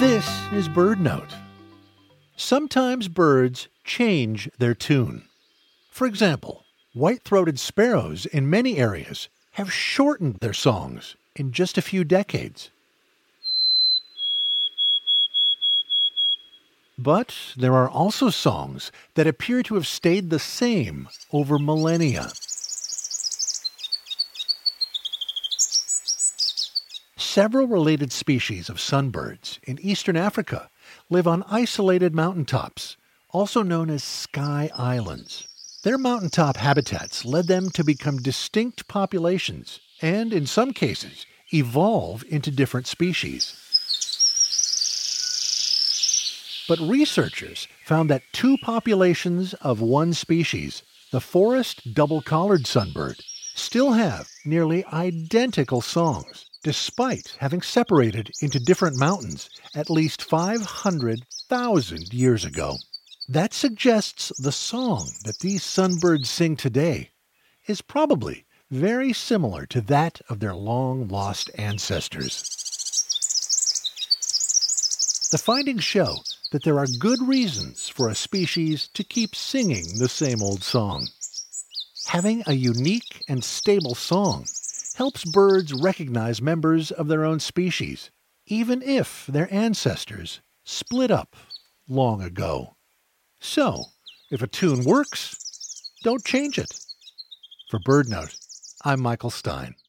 This is BirdNote. Sometimes birds change their tune. For example, white-throated sparrows in many areas have shortened their songs in just a few decades. But there are also songs that appear to have stayed the same over millennia. Several related species of sunbirds in eastern Africa live on isolated mountaintops, also known as sky islands. Their mountaintop habitats led them to become distinct populations and, in some cases, evolve into different species. But researchers found that two populations of one species, the forest double-collared sunbird, still have nearly identical songs, despite having separated into different mountains at least 500,000 years ago. That suggests the song that these sunbirds sing today is probably very similar to that of their long-lost ancestors. The findings show that there are good reasons for a species to keep singing the same old song. Having a unique and stable song helps birds recognize members of their own species, even if their ancestors split up long ago. So, if a tune works, don't change it. For BirdNote, I'm Michael Stein.